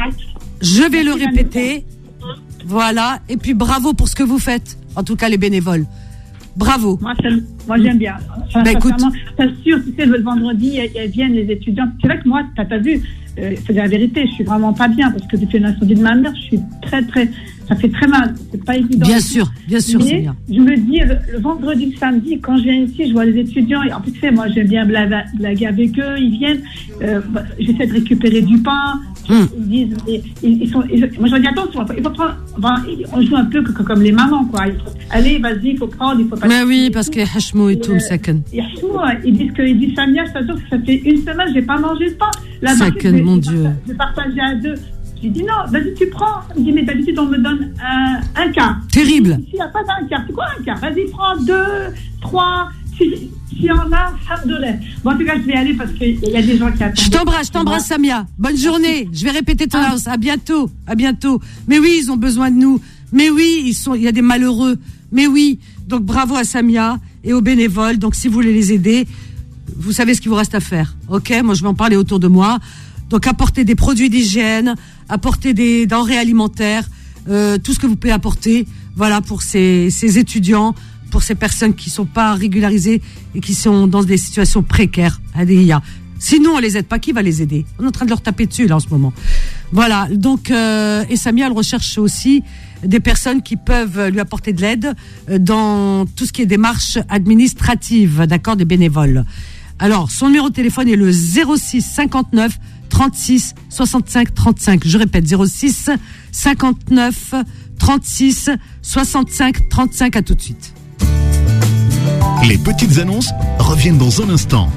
Je vais le répéter. Voilà. Et puis bravo pour ce que vous faites. En tout cas, les bénévoles. Bravo. Moi, moi j'aime bien. Enfin, bah, écoute, t'assures, tu sais, le vendredi, elles viennent les étudiants. C'est vrai que moi, t'as, t'as vu, euh, c'est la vérité, je suis vraiment pas bien parce que depuis l'incendie de ma mère, je suis très, très, ça fait très mal. C'est pas évident. Bien sûr, bien sûr, c'est bien. Je me dis, le, le vendredi, le samedi, quand je viens ici, je vois les étudiants. Et en plus, tu sais, moi, j'aime bien blaguer, blaguer avec eux. Ils viennent, euh, bah, j'essaie de récupérer du pain. Hum. Ils disent, ils, ils sont, ils, moi je leur dis attention, il faut prendre, enfin, on joue un peu comme les mamans, quoi. Il faut, allez, vas-y, il faut prendre, il faut pas. Mais oui, parce que hachmou et tout, euh, second. Ils disent que, ils disent Samia, je t'assure que ça fait une semaine, j'ai pas mangé de pain. La second, mon Dieu. Je partageais à deux. J'ai dit non, vas-y, tu prends. Il dit, mais d'habitude, on me donne un, un quart. Terrible. Ici, il n'y a pas d'un quart. C'est quoi un quart? Vas-y, prends deux, trois. Si, si on a, alhamdoulilah. Bon, en tout cas, je vais aller parce qu'il y a des gens qui attendent. Je t'embrasse, je t'embrasse, Samia. Bonne journée. Je vais répéter ton annonce. À bientôt. À bientôt. Mais oui, ils ont besoin de nous. Mais oui, ils sont, il y a des malheureux. Mais oui. Donc, bravo à Samia et aux bénévoles. Donc, si vous voulez les aider, vous savez ce qu'il vous reste à faire. OK? Moi, je vais en parler autour de moi. Donc, apporter des produits d'hygiène, apporter des denrées alimentaires, euh, tout ce que vous pouvez apporter. Voilà, pour ces, ces étudiants, pour ces personnes qui sont pas régularisées et qui sont dans des situations précaires. Sinon, on les aide pas. Qui va les aider? On est en train de leur taper dessus, là, en ce moment. Voilà, donc euh, et Samia elle recherche aussi des personnes qui peuvent lui apporter de l'aide dans tout ce qui est démarches administratives, d'accord, des bénévoles. Alors, son numéro de téléphone est le zéro six cinquante-neuf trente-six soixante-cinq trente-cinq. Je répète, zéro six cinquante-neuf trente-six soixante-cinq trente-cinq. À tout de suite. Les petites annonces reviennent dans un instant.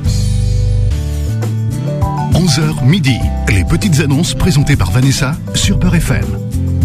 onze heures midi, les petites annonces présentées par Vanessa sur Peur F M.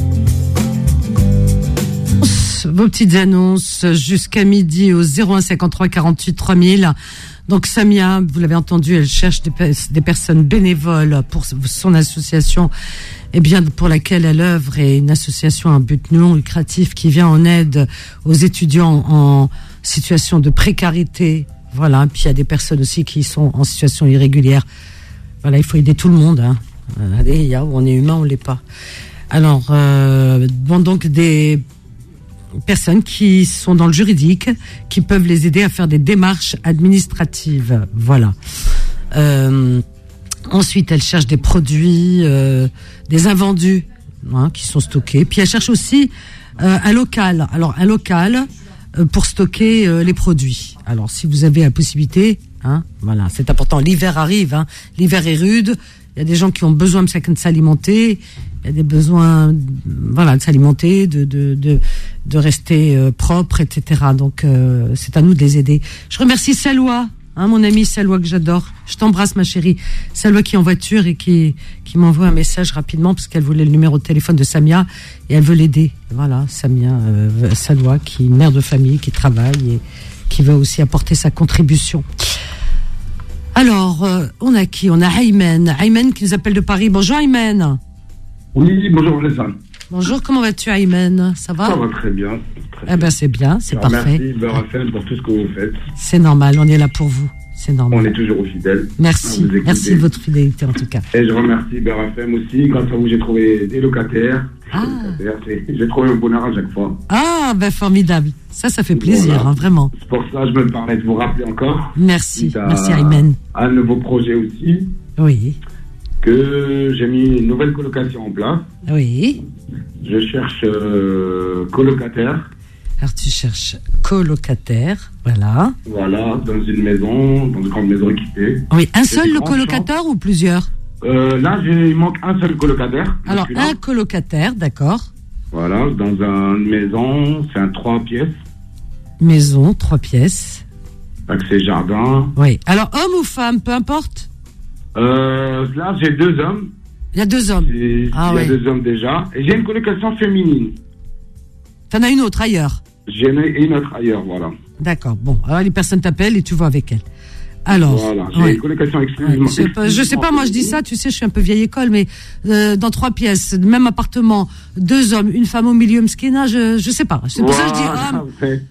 Vos petites annonces jusqu'à midi au zéro un cinquante-trois quarante-huit trois mille. Donc Samia, vous l'avez entendu, elle cherche des, des personnes bénévoles pour son association, eh bien pour laquelle elle œuvre, et une association à but non lucratif qui vient en aide aux étudiants en situation de précarité. Voilà, puis il y a des personnes aussi qui sont en situation irrégulière. Voilà, il faut aider tout le monde. Hein. Allez, y a, on est humain, on l'est pas. Alors, euh, bon, donc des personnes qui sont dans le juridique, qui peuvent les aider à faire des démarches administratives. Voilà. Euh, ensuite, elle cherche des produits, euh, des invendus hein, qui sont stockés. Puis elle cherche aussi euh, un local. Alors, un local euh, pour stocker euh, les produits. Alors, si vous avez la possibilité, hein, voilà, c'est important. L'hiver arrive, hein, l'hiver est rude. Il y a des gens qui ont besoin de s'alimenter. Il y a des besoins, voilà, de s'alimenter, de de de, de rester euh, propre, et cetera. Donc euh, c'est à nous de les aider. Je remercie Salwa, hein, mon amie Salwa que j'adore. Je t'embrasse, ma chérie. Salwa qui est en voiture et qui qui m'envoie un message rapidement parce qu'elle voulait le numéro de téléphone de Samia et elle veut l'aider. Voilà, Samia, euh, Salwa qui est mère de famille, qui travaille et qui veut aussi apporter sa contribution. Alors, euh, on a qui? On a Aymen. Aymen qui nous appelle de Paris. Bonjour Aymen. Oui, bonjour Vanessa. Bonjour, comment vas-tu Aymen? Ça va? Ça va très bien. Très eh ben c'est bien, c'est parfait. Merci Beurre F M pour tout ce que vous faites. C'est normal, on est là pour vous. C'est normal. On est toujours fidèles. Merci, merci de votre fidélité en tout cas. Et je remercie Beurre F M aussi. Grâce à vous, j'ai trouvé des locataires. Ah. locataires. J'ai trouvé un bonheur à chaque fois. Ah, ben formidable. Ça, ça fait plaisir, voilà. hein, vraiment. C'est pour ça que je me permets de vous rappeler encore. Merci, à, merci Aymen. Un nouveau projet aussi. Oui. Que j'ai mis une nouvelle colocation en place. Oui. Je cherche euh, colocataire. Alors tu cherches colocataire, voilà. Voilà, dans une maison, dans une grande maison équipée. Oui, un seul le colocataire chambre. Ou plusieurs? euh, Là, j'ai, il manque un seul colocataire. Alors un colocataire, d'accord. Voilà, dans un, une maison, c'est un trois pièces. Maison, trois pièces. Accès jardin. Oui. Alors homme ou femme, peu importe. Euh, là, j'ai deux hommes. Il y a deux hommes. Et, ah, il y a oui. deux hommes déjà. Et j'ai une colocation féminine. T'en as une autre ailleurs? J'en ai une autre ailleurs, voilà. D'accord. Bon, alors les personnes t'appellent et tu vas avec elles. Alors. Voilà, j'ai ouais. une colocation exclusivement. Ouais, je, sais pas, je sais pas, moi je dis ça, tu sais, je suis un peu vieille école, mais euh, dans trois pièces, même appartement, deux hommes, une femme au milieu, mskina, je je sais pas. C'est pour voilà, ça que je dis,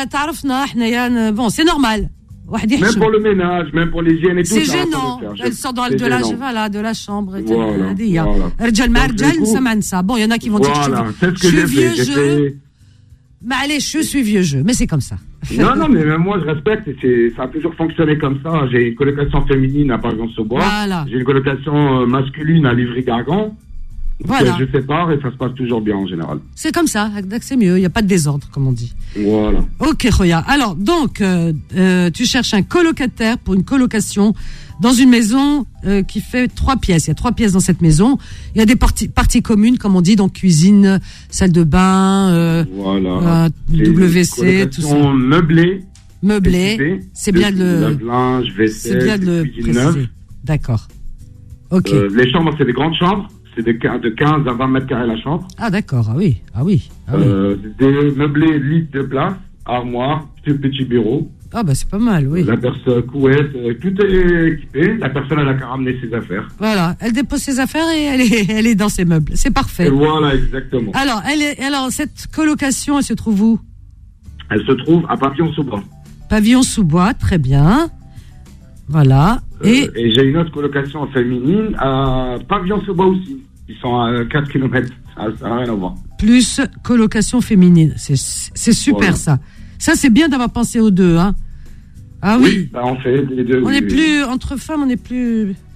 ah, bon, c'est normal. Même pour le ménage, même pour l'hygiène et tout. C'est ça, gênant. Elle sort dans, de, la, voilà, de la chambre. Voilà, voilà. Bon, il y en a qui vont voilà, dire que je suis vieux jeu. Mais allez, je suis vieux jeu, mais c'est comme ça. Non, non, mais même moi, je respecte. C'est, ça a toujours fonctionné comme ça. J'ai une colocation féminine à Pargon-sur-Bois. Voilà. J'ai une colocation masculine à Livry-Gargan. Voilà. Je sépare et ça se passe toujours bien en général. C'est comme ça, c'est mieux, il n'y a pas de désordre, comme on dit. Voilà. Ok, Roya. Alors, donc, euh, euh, tu cherches un colocataire pour une colocation dans une maison euh, qui fait trois pièces. Il y a trois pièces dans cette maison. Il y a des parties, parties communes, comme on dit, donc cuisine, salle de bain, euh, voilà. euh, W C, tout ça. Meublée. Meublé. C'est bien de le. Lave-linge, vaisselle, c'est bien de le préciser. Neuve. D'accord. Ok. Euh, les chambres, c'est des grandes chambres. C'est de quinze à vingt mètres carrés la chambre. Ah d'accord, ah oui, ah oui. Ah, euh, oui. Des meublés lit de place, armoire, petit, petit bureau. Ah bah c'est pas mal, oui. La personne, couette, euh, tout est équipé. La personne, elle a qu'à ramener ses affaires. Voilà, elle dépose ses affaires et elle est, elle est dans ses meubles. C'est parfait. Et voilà, exactement. Alors, elle est, alors cette colocation, elle se trouve où? Elle se trouve à Pavillon-sous-Bois. Pavillon-sous-Bois, très bien. Voilà. Euh, et et j'ai une autre colocation féminine à Pavillon-sous-Bois aussi. Ils sont à quatre kilomètres. Ça n'a rien à voir. Plus colocation féminine. C'est, c'est super voilà. ça. Ça, c'est bien d'avoir pensé aux deux. Hein. Ah oui. Oui, bah on fait les deux. On oui, n'est oui. plus, entre femmes, on n'est plus,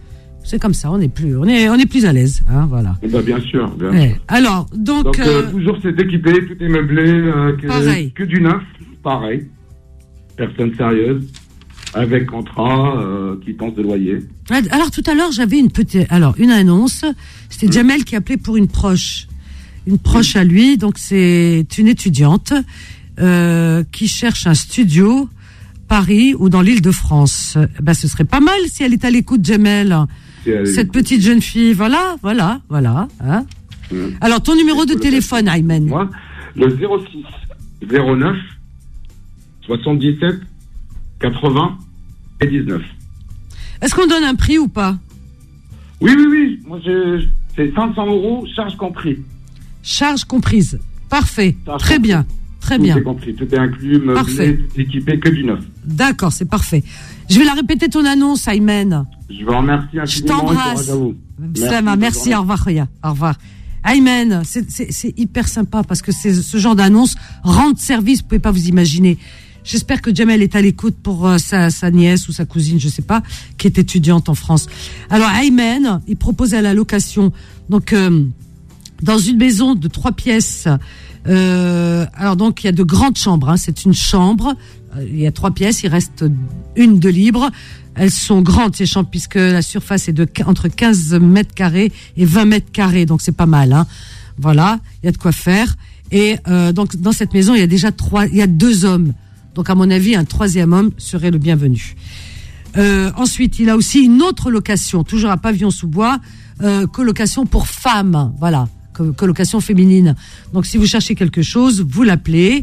C'est comme ça, on est plus, on est, on est plus à l'aise, hein, voilà. Eh ben, bien sûr, bien ouais. sûr. Alors, donc, donc euh, euh, toujours c'est équipé, tout est meublé, euh, que, pareil. que du neuf, pareil. Personne sérieuse, avec contrat, euh, quittance de loyer. Alors tout à l'heure, j'avais une petite, alors une annonce. C'était Jamel qui appelait pour une proche, une proche à lui. Donc c'est une étudiante euh, qui cherche un studio. Paris ou dans l'Île-de-France. Ben, ce serait pas mal si elle est à l'écoute, Jamel. Si cette petite jeune fille, voilà, voilà, voilà. Hein. Mmh. Alors, ton numéro de téléphone, Ayman. Moi, le zéro six zéro neuf soixante-dix-sept quatre-vingts et dix-neuf. Est-ce qu'on donne un prix ou pas? Oui, oui, oui. Moi, je, c'est cinq cents euros, charge compris. Charge comprise. Parfait. Charge Très compris. bien. Très tout bien. Tout est compris, tout est inclus, meublé, tout équipé, que du neuf. D'accord, c'est parfait. Je vais la répéter ton annonce, Ayman. Je vous remercie infiniment. Je t'embrasse. Merci, merci, au revoir, Ria. Au revoir. Ayman, c'est, c'est, c'est hyper sympa parce que c'est, ce genre d'annonce rend service, vous pouvez pas vous imaginer. J'espère que Jamel est à l'écoute pour euh, sa, sa nièce ou sa cousine, je sais pas, qui est étudiante en France. Alors, Ayman, il propose à la location, donc, euh, dans une maison de trois pièces. Euh, alors donc il y a de grandes chambres, hein, c'est une chambre, euh, il y a trois pièces, il reste une de libre. Elles sont grandes ces chambres puisque la surface est de entre quinze mètres carrés et vingt mètres carrés, donc c'est pas mal. Hein. Voilà, il y a de quoi faire. Et euh, donc dans cette maison il y a déjà trois, il y a deux hommes. Donc à mon avis un troisième homme serait le bienvenu. Euh, ensuite il a aussi une autre location, toujours à Pavillon-sous-Bois, euh, colocation pour femmes, voilà. Colocation féminine. Donc, si vous cherchez quelque chose, vous l'appelez.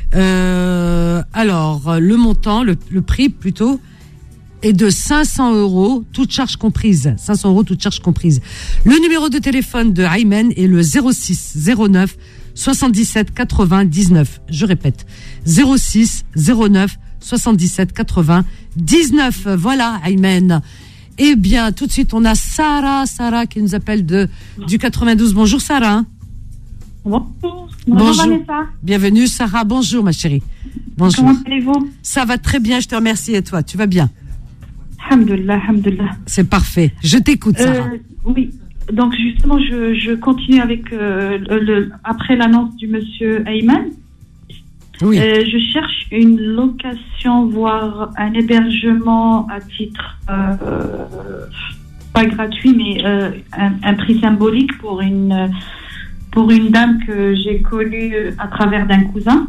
Euh, alors, le montant, le, le prix plutôt, est de cinq cents euros, toute charge comprise. cinq cents euros, toute charge comprise. Le numéro de téléphone de Ayman est le zéro six zéro neuf soixante-dix-sept quatre-vingts dix-neuf. Je répète, zéro six zéro neuf soixante-dix-sept quatre-vingts dix-neuf. Voilà, Ayman. Eh bien, tout de suite, on a Sarah, Sarah qui nous appelle de du quatre-vingt-douze. Bonjour, Sarah. Bonjour. Bonjour, Vanessa. Bienvenue, Sarah. Bonjour, ma chérie. Bonjour. Comment allez-vous? Ça va très bien, je te remercie. Et toi, tu vas bien? Alhamdoulilah, alhamdoulilah. C'est parfait. Je t'écoute, Sarah. Euh, oui. Donc, justement, je, je continue avec euh, le, après l'annonce du monsieur Ayman. Oui. Euh, je cherche une location, voire un hébergement à titre euh, pas gratuit, mais euh, un, un prix symbolique pour une pour une dame que j'ai connue à travers d'un cousin.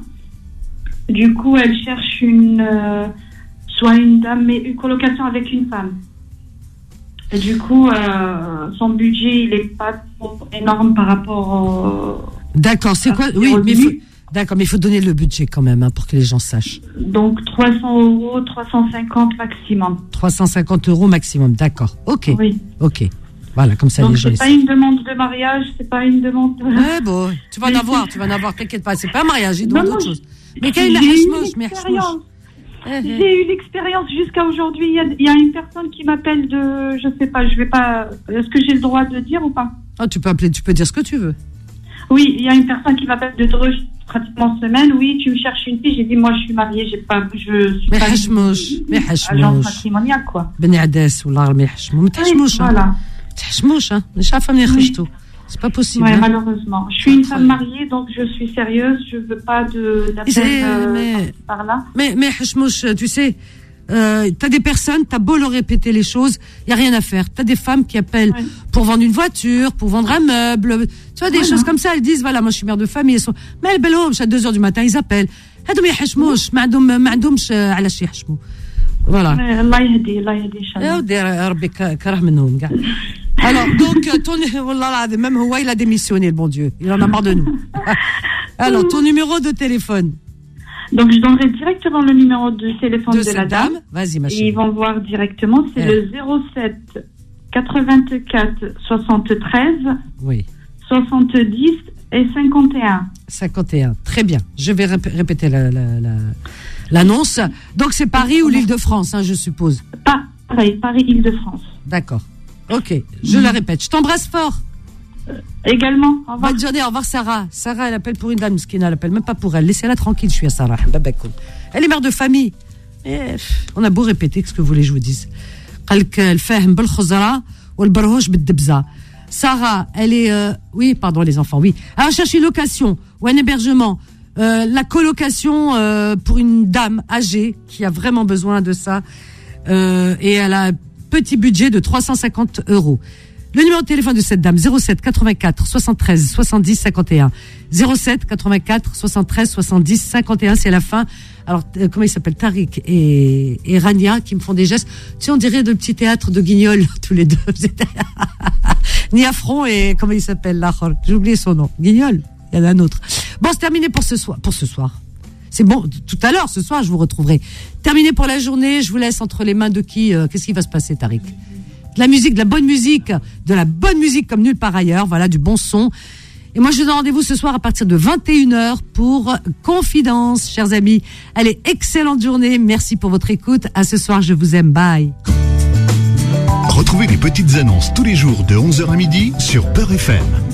Du coup, elle cherche une euh, soit une dame, mais une colocation avec une femme. Et du coup, euh, son budget il est pas trop énorme par rapport au. D'accord, c'est quoi? Oui, mais faut... D'accord, mais il faut donner le budget quand même, hein, pour que les gens sachent. Donc, trois cents euros, trois cent cinquante maximum. trois cent cinquante euros maximum, d'accord. Ok. Oui. Ok. Voilà, comme ça, donc, les gens... c'est pas une demande de mariage, c'est pas une demande de... Ouais, bon, tu vas en avoir, tu vas en avoir, t'inquiète pas. C'est pas un mariage, ils demandent d'autres choses. Mais quelle est la expérience? J'ai eu l'expérience jusqu'à aujourd'hui. Il y a, il y a une personne qui m'appelle de... Je sais pas, je vais pas... Est-ce que j'ai le droit de dire ou pas? Ah, tu peux appeler, tu peux dire ce que tu veux. Oui, il y a une personne qui m'appelle de Dreux pratiquement semaine. Oui, tu me cherches une fille. J'ai dit, moi, je suis mariée, j'ai pas, je suis mais pas حشموش mais حشموش agence matrimoniale, quoi. بني عداس ولا ما يحشموا ما تحشموش voilà. تحشموش hein مش عارفه منين خرجتوا. C'est pas possible. Ouais, hein. Malheureusement. Je suis une femme mariée, donc je suis sérieuse. Je veux pas de d'appel euh, mais, par là. Mais mais حشموش, tu sais. Euh, t'as des personnes, t'as beau leur répéter les choses, y a rien à faire. T'as des femmes qui appellent ouais. pour vendre une voiture, pour vendre un meuble, tu vois, des voilà. choses comme ça. Elles disent, voilà, moi je suis mère de famille, elles sont, mais elles bellent, à deux heures du matin, ils appellent. هادو ما يحشموش ما عندهم ما عندهمش علاش يحشموا. Voilà. الله يهدي الله يهدي ان شاء الله. يا ودي ربي كره منهم كاع. Alors donc ton والله même هو il a démissionné le bon Dieu. Il en a marre de nous. Alors ton numéro de téléphone. Donc, je donnerai directement le numéro de téléphone de, de la dame. dame. Vas-y, ma chérie. Et ils vont voir directement. C'est ouais. le zéro sept quatre-vingt-quatre soixante-treize oui. soixante-dix et cinquante et un. cinquante et un. Très bien. Je vais rép- répéter la, la, la, l'annonce. Donc, c'est Paris ou l'Île-de-France, hein, je suppose. Pas Paris, Paris, Île-de-France. D'accord. Ok. Je mmh. la répète. Je t'embrasse fort. Euh, également. Au revoir. Bonne journée. Au revoir, Sarah. Sarah, elle appelle pour une dame, Skina. Elle appelle même pas pour elle. Laissez-la tranquille, je suis à Sarah. Elle est mère de famille. Et, on a beau répéter, qu'est-ce que vous voulez que je vous dise. قالك الفاهم بالخزرة والبرهوش بالدبزة. Sarah, elle est, euh, oui, pardon les enfants, oui. Elle cherche une location ou un hébergement. Euh, la colocation euh, pour une dame âgée qui a vraiment besoin de ça. Euh, et elle a un petit budget de trois cent cinquante euros. Le numéro de téléphone de cette dame, zéro sept quatre-vingt-quatre soixante-treize soixante-dix cinquante et un. zéro sept quatre-vingt-quatre soixante-treize soixante-dix cinquante et un, c'est la fin. Alors, euh, comment il s'appelle, Tariq et, et Rania, qui me font des gestes. Tu sais, on dirait de petits théâtres de Guignol, tous les deux. Niafron et, comment il s'appelle, là, j'ai oublié son nom. Guignol, il y en a un autre. Bon, c'est terminé pour ce soir, pour ce soir. C'est bon, tout à l'heure, ce soir, je vous retrouverai. Terminé pour la journée, je vous laisse entre les mains de qui, euh, qu'est-ce qui va se passer, Tariq? De la musique, de la bonne musique, de la bonne musique comme nulle part ailleurs, voilà, du bon son. Et moi, je vous donne rendez-vous ce soir à partir de vingt et une heures pour Confidence, chers amis. Allez, excellente journée, merci pour votre écoute. À ce soir, je vous aime, bye. Retrouvez les petites annonces tous les jours de onze heures à midi sur Peur F M.